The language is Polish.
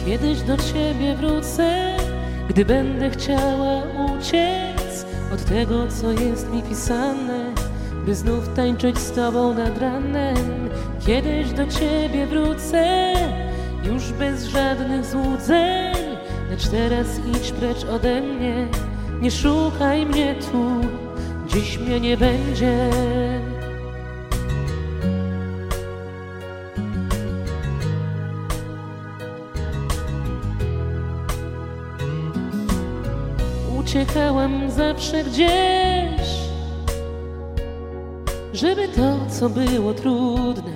Kiedyś do ciebie wrócę, gdy będę chciała uciec od tego, co jest mi pisane, by znów tańczyć z tobą nad ranem. Kiedyś do ciebie wrócę, już bez żadnych złudzeń, lecz teraz idź precz ode mnie, nie szukaj mnie tu, dziś mnie nie będzie. Uciekałam zawsze gdzieś, żeby to, co było trudne,